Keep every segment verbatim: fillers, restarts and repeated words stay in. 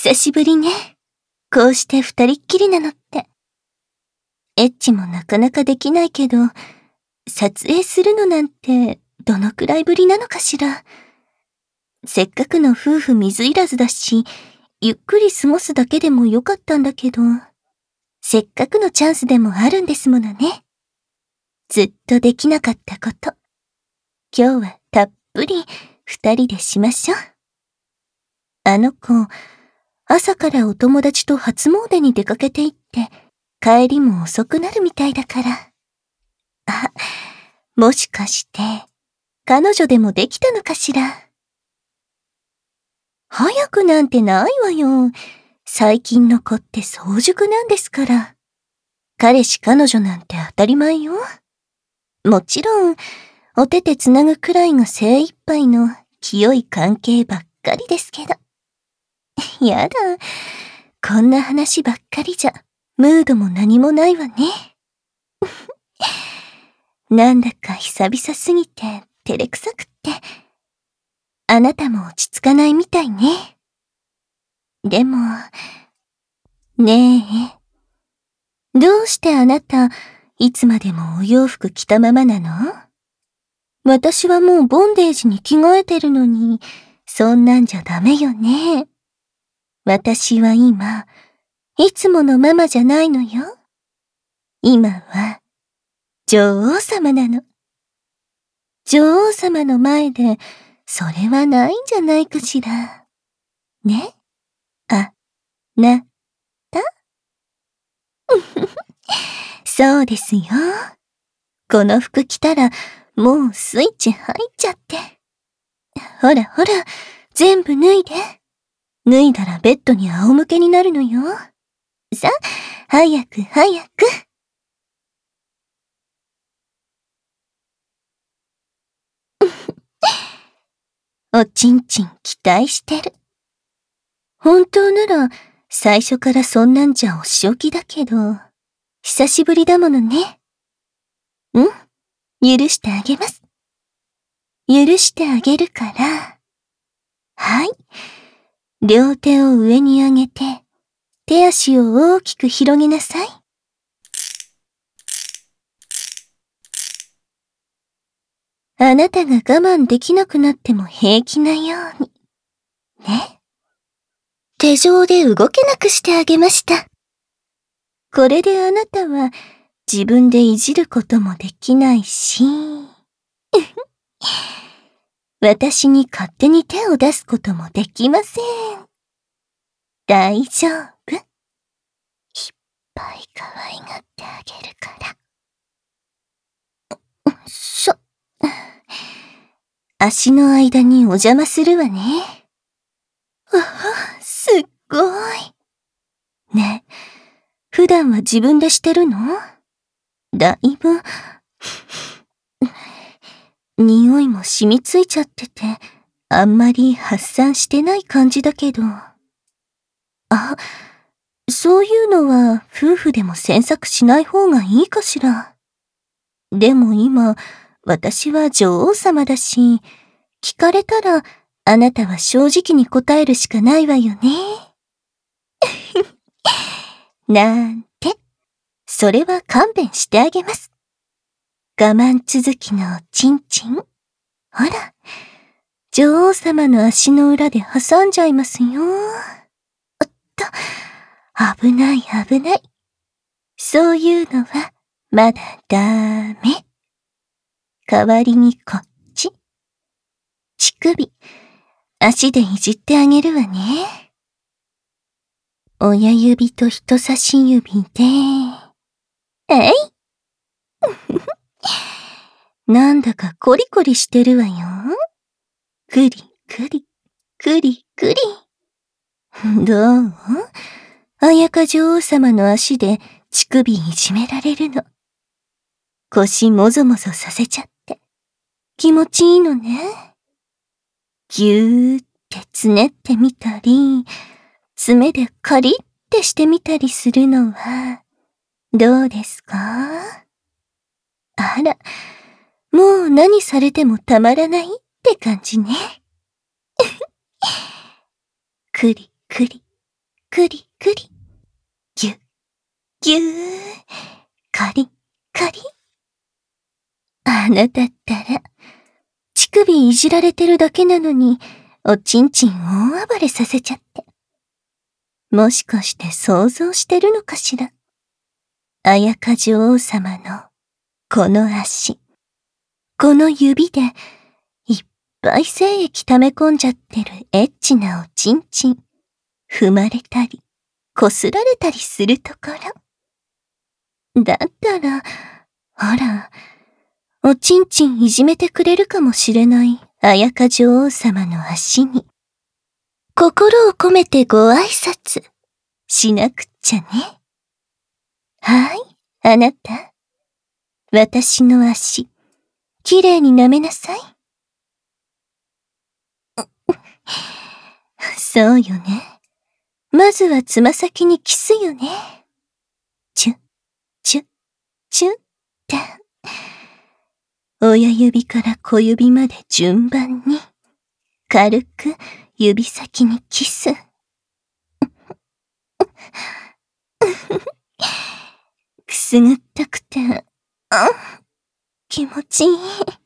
久しぶりね。こうして二人っきりなのって。エッチもなかなかできないけど、撮影するのなんてどのくらいぶりなのかしら。せっかくの夫婦水入らずだし、ゆっくり過ごすだけでもよかったんだけど、せっかくのチャンスでもあるんですものね。ずっとできなかったこと。今日はたっぷり二人でしましょう。あの子、朝からお友達と初詣に出かけて行って、帰りも遅くなるみたいだから。あ、もしかして、彼女でもできたのかしら。早くなんてないわよ。最近の子って早熟なんですから。彼氏彼女なんて当たり前よ。もちろん、お手手つなぐくらいが精一杯の清い関係ばっかりですけど。やだ、こんな話ばっかりじゃ、ムードも何もないわね。なんだか久々すぎて照れくさくって。あなたも落ち着かないみたいね。でも、ねえ、どうしてあなた、いつまでもお洋服着たままなの？私はもうボンデージに着替えてるのに、そんなんじゃダメよね。私は今、いつものママじゃないのよ。今は、女王様なの。女王様の前で、それはないんじゃないかしら。ね？あ、な、た？そうですよ。この服着たら、もうスイッチ入っちゃって。ほらほら、全部脱いで。脱いだらベッドに仰向けになるのよ。さ、早く早く。おちんちん期待してる。本当なら、最初からそんなんじゃお仕置きだけど、久しぶりだものね。うん、許してあげます。許してあげるから。はい。両手を上に上げて、手足を大きく広げなさい。あなたが我慢できなくなっても平気なように。ね。手錠で動けなくしてあげました。これであなたは自分でいじることもできないし、私に勝手に手を出すこともできません。大丈夫。いっぱい可愛がってあげるから。しょ。足の間にお邪魔するわね。わあ、すっごい。ねえ、普段は自分でしてるの？だいぶ、匂いも染みついちゃってて、あんまり発散してない感じだけど。あ、そういうのは夫婦でも詮索しない方がいいかしら。でも今、私は女王様だし、聞かれたらあなたは正直に答えるしかないわよね。なんて、それは勘弁してあげます。我慢続きのおちんちん。ほら、女王様の足の裏で挟んじゃいますよ。おっと、危ない危ない。そういうのはまだダメ。代わりにこっち。乳首、足でいじってあげるわね。親指と人差し指で、えいなんだかコリコリしてるわよ。くりくり、くりくり。どう？綾香女王様の足で乳首いじめられるの。腰もぞもぞさせちゃって。気持ちいいのね。ぎゅーってつねってみたり、爪でカリってしてみたりするのは、どうですか？あら、もう何されてもたまらないって感じね。くりくり、 くりくり。ぎゅ、ぎゅー。カリ、カリ。あなたったら、乳首いじられてるだけなのに、おちんちん大暴れさせちゃって。もしかして想像してるのかしら。綾香女王様の、この足、この指で、いっぱい精液溜め込んじゃってるエッチなおちんちん、踏まれたり、こすられたりするところ。だったら、ほら、おちんちんいじめてくれるかもしれない綾香女王様の足に、心を込めてご挨拶しなくっちゃね。はい、あなた。私の足、きれいに舐めなさい。そうよね。まずはつま先にキスよね。チュッ、チュッ、チュッって。親指から小指まで順番に、軽く指先にキス。くすぐったくて、うん、気持ちいい。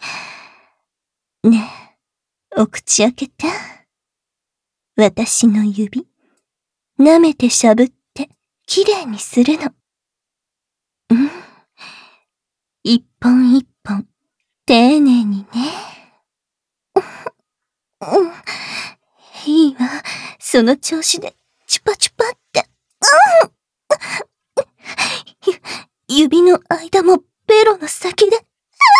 ねえ、お口開けて。私の指、舐めてしゃぶって、きれいにするの。うん。一本一本、丁寧にね。うん。いいわ。その調子で、チュパチュパって。うん。ゆ、指の間もベロの先で。と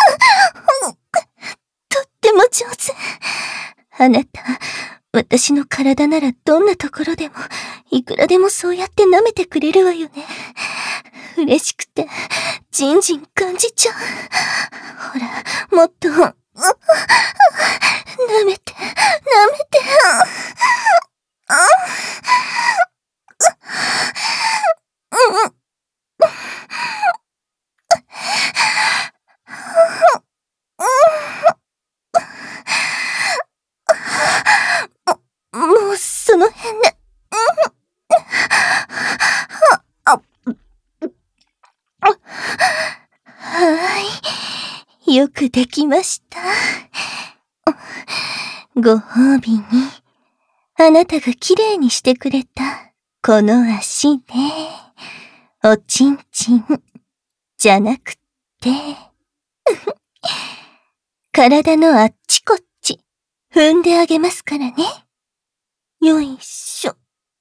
っても上手。あなた、私の体ならどんなところでも、いくらでもそうやって舐めてくれるわよね。嬉しくて、じんじん感じちゃう。ほら、もっと、舐めて、舐めて。もうその辺で。はい。よくできました。ご褒美に、あなたがきれいにしてくれた、この足で、おちんちん、じゃなくって、体のあっちこっち、踏んであげますからね。よいしょ。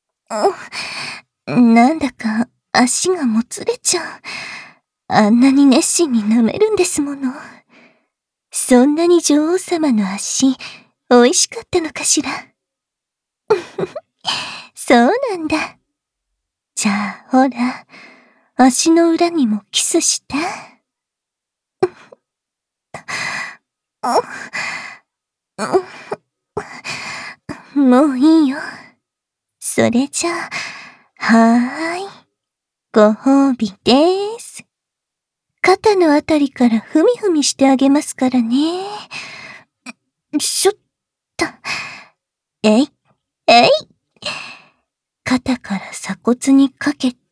なんだか足がもつれちゃう。あんなに熱心に舐めるんですもの。そんなに女王様の足、美味しかったのかしら。そうなんだ。じゃあ、ほら、足の裏にもキスして。もういいよ。それじゃあ、はーい。ご褒美でーす。肩のあたりからふみふみしてあげますからね。しょっと。えい、えい。肩から鎖骨にかけて、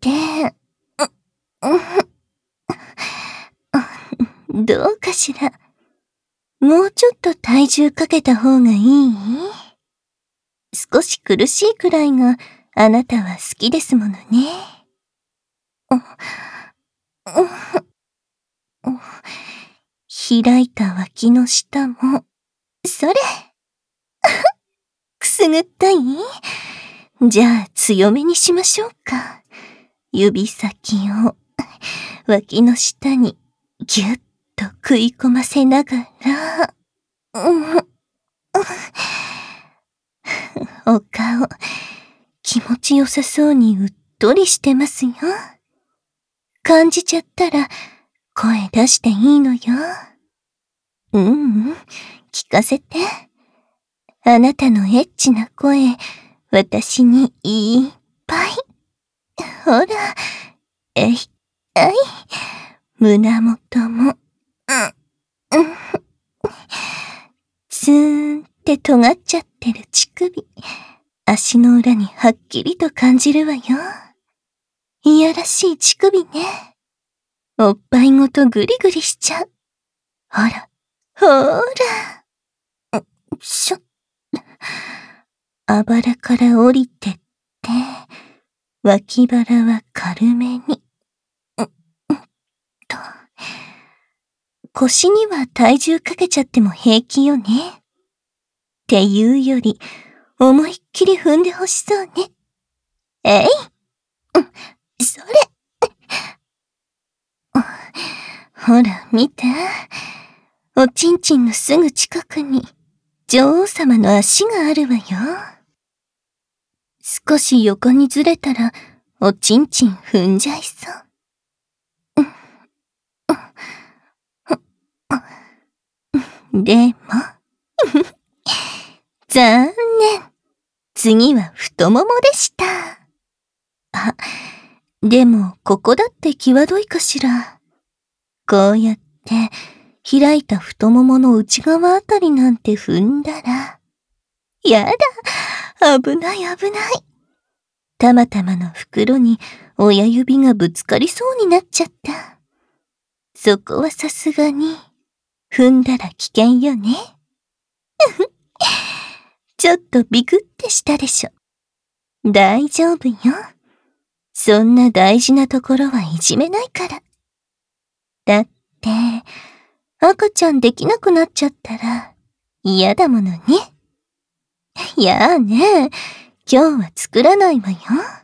どうかしら。もうちょっと体重かけた方がいい？少し苦しいくらいがあなたは好きですものね。開いた脇の下も、それくすぐったい？じゃあ強めにしましょうか。指先を脇の下にぎゅっと食い込ませながら、お顔、気持ちよさそうにうっとりしてますよ。感じちゃったら声出していいのよ。うんうん、聞かせて。あなたのエッチな声、私にいっぱい。ほら、えい、えい、胸元も、うん、うん、ツーンって尖っちゃってる乳首。 足の裏にはっきりと感じるわよ。いやらしい乳首ね。おっぱいごとぐりぐりしちゃう。ほら、ほーら。んしょ。あばらから降りてって、脇腹は軽めに。んんと。腰には体重かけちゃっても平気よね。っていうより、思いっきり踏んでほしそうね。えい、うん、それ。ほら、見て。おちんちんのすぐ近くに、女王様の足があるわよ。少し横にずれたら、おちんちん踏んじゃいそう。でも、残念。次は太ももでした。あ、でもここだって際どいかしら。こうやって開いた太ももの内側あたりなんて踏んだら、やだ、危ない危ない。たまたまの袋に親指がぶつかりそうになっちゃった。そこはさすがに、踏んだら危険よね。ちょっとビクってしたでしょ。大丈夫よ。そんな大事なところはいじめないから。だって、赤ちゃんできなくなっちゃったら嫌だものね。いやあね、今日は作らないわよ。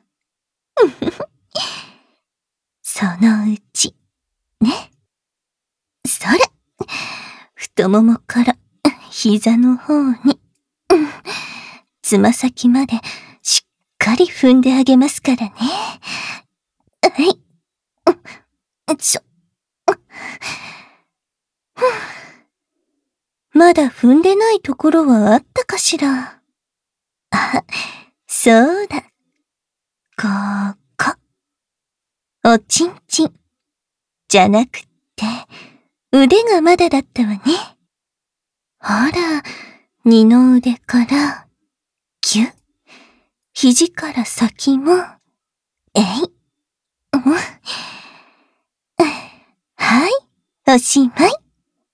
そのうち、ね。それ、太ももから膝の方に、つま先までしっかり踏んであげますからね。はい。ちょ、まだ踏んでないところはあったかしら。あ、そうだ。ここ。おちんちん。じゃなくって、腕がまだだったわね。ほら、二の腕から、ぎゅっ。肘から先も、えい。うん、はい、おしまい。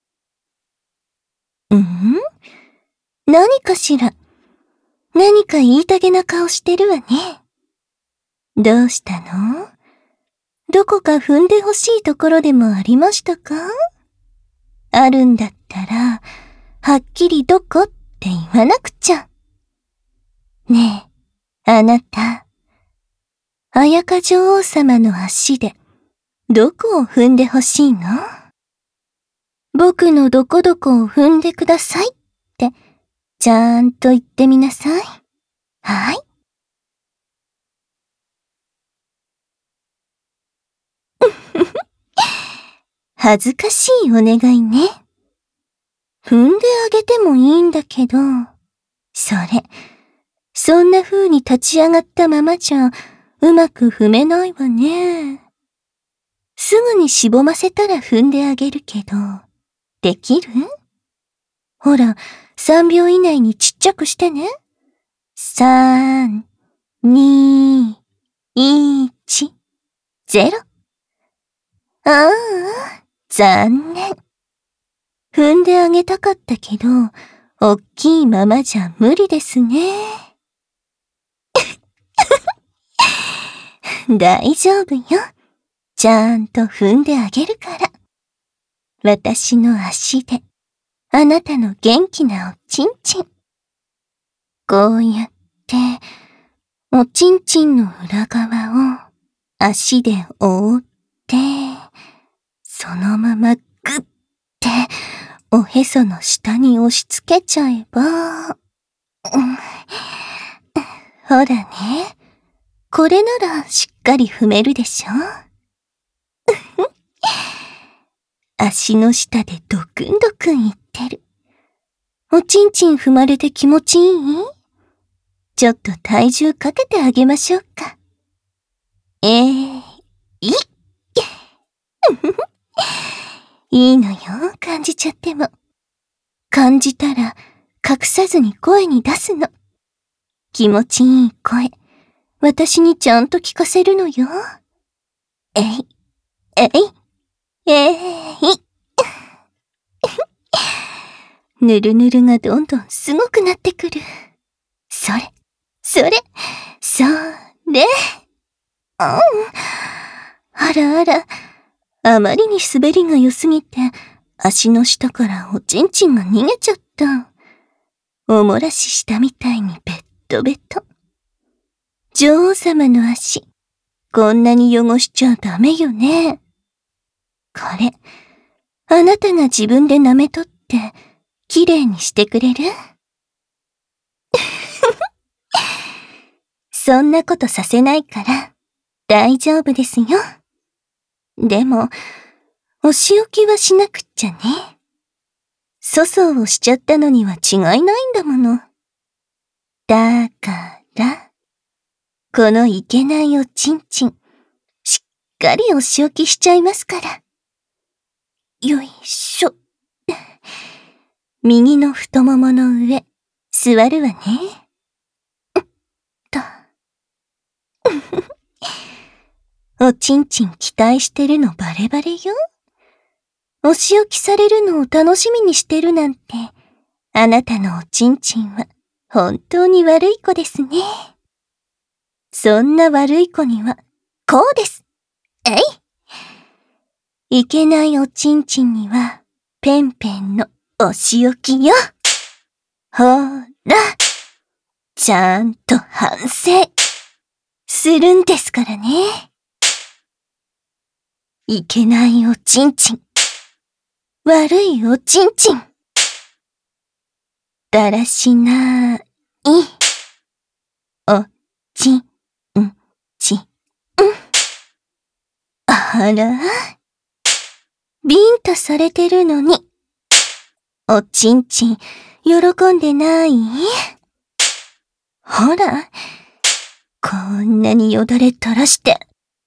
ん？何かしら。何か言いたげな顔してるわね。どうしたの？どこか踏んでほしいところでもありましたか？あるんだったら、はっきりどこって言わなくちゃ。ねえ、あなた。あやか女王様の足で、どこを踏んでほしいの？僕のどこどこを踏んでくださいって、ちゃんと言ってみなさい。はい。恥ずかしいお願いね。踏んであげてもいいんだけど、それ、そんな風に立ち上がったままじゃ、うまく踏めないわね。すぐにしぼませたら踏んであげるけど、できる？ほら、さんびょう以内にちっちゃくしてね。さん、に、いち、ゼロ。ああ、残念。踏んであげたかったけど、おっきいままじゃ無理ですね。大丈夫よ。ちゃんと踏んであげるから。私の足で、あなたの元気なおちんちん。こうやって、おちんちんの裏側を足で覆って、そのままグッておへその下に押し付けちゃえば、うん、ほらね、これならしっかり踏めるでしょ。足の下でドクンドクン言ってる。おちんちん踏まれて気持ちいい？ちょっと体重かけてあげましょうか。えー、いっいいのよ、感じちゃっても。感じたら、隠さずに声に出すの。 気持ちいい声、私にちゃんと聞かせるのよ。えい、えい、えい。ぬるぬるがどんどんすごくなってくる。それ、それ、それ。うん。あらあら、あまりに滑りが良すぎて、足の下からおちんちんが逃げちゃった。おもらししたみたいにベッドベト。女王様の足、こんなに汚しちゃダメよね。これ、あなたが自分で舐めとって、きれいにしてくれる？そんなことさせないから、大丈夫ですよ。でも、お仕置きはしなくっちゃね。粗相をしちゃったのには違いないんだもの。だから、このいけないおちんちん、しっかりお仕置きしちゃいますから。よいしょ。右の太ももの上、座るわね。と。おちんちん期待してるのバレバレよ。お仕置きされるのを楽しみにしてるなんて、あなたのおちんちんは本当に悪い子ですね。そんな悪い子には、こうです。えい。いけないおちんちんには、ペンペンのお仕置きよ。ほーら、ちゃんと反省するんですからね。いけないおちんちん。悪いおちんちん。だらしない。おちんちん。あら、ビンタされてるのに、おちんちん喜んでない？ほら、こんなによだれ垂らして。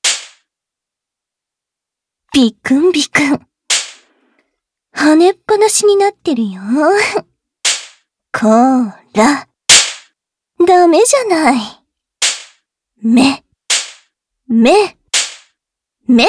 ビクンビクン。跳ねっぱなしになってるよ。こーら。ダメじゃない。目。目。目。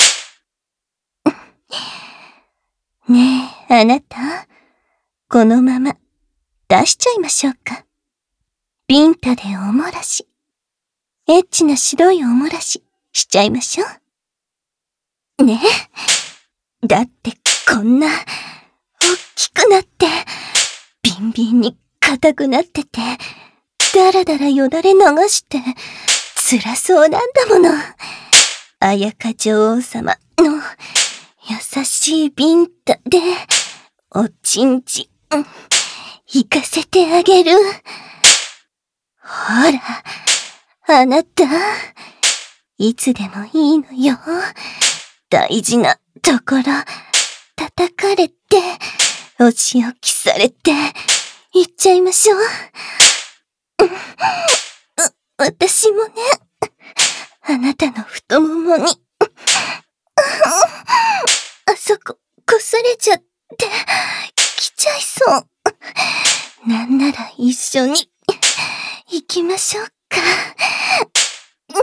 ねえ、あなた。このまま、出しちゃいましょうか。ビンタでおもらし。エッチな白いおもらし、しちゃいましょう。ねえ。だってこんな、大きくなって、ビンビンに硬くなってて、だらだらよだれ流して、辛そうなんだもの。あやか女王様の優しいビンタで、おちんちん、行かせてあげる。ほら、あなた、いつでもいいのよ。大事なところ、叩かれて、お仕置きされて、行っちゃいましょう。う、私もね、あなたの太ももに、あそこ、擦れちゃって、来ちゃいそう。なんなら一緒に、行きましょうか。あ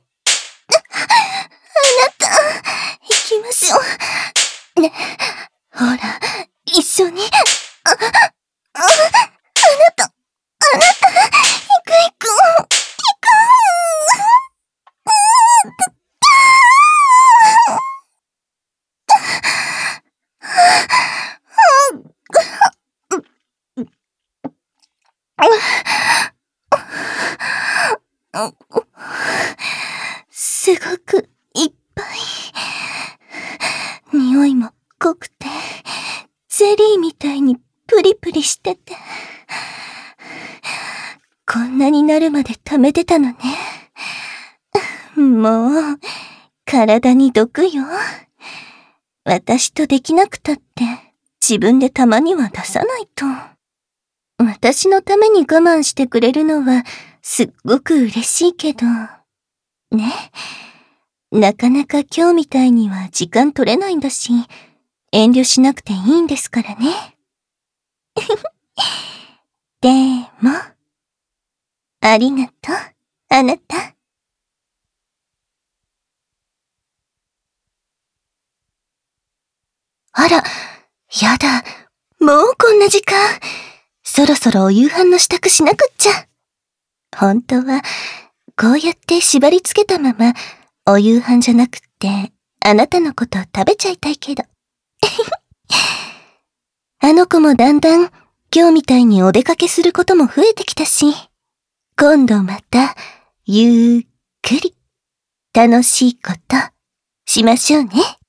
なた、行きましょう。ね、ほら、一緒に。あ、あ、あなた、あなた、行く行く、行く。すごくいっぱい。匂いも濃くて、ゼリーみたいにプリプリしてて。こんなになるまで溜めてたのね。もう、体に毒よ。私とできなくたって、自分でたまには出さないと。私のために我慢してくれるのは、すっごく嬉しいけど。ね。なかなか今日みたいには時間取れないんだし、遠慮しなくていいんですからね。でも、 ありがとう、あなた。あら、やだ。もうこんな時間。そろそろお夕飯の支度しなくっちゃ。本当は、こうやって縛り付けたまま、お夕飯じゃなくって、あなたのこと食べちゃいたいけど。あの子もだんだん、今日みたいにお出かけすることも増えてきたし、今度また、ゆっくり、楽しいこと、しましょうね。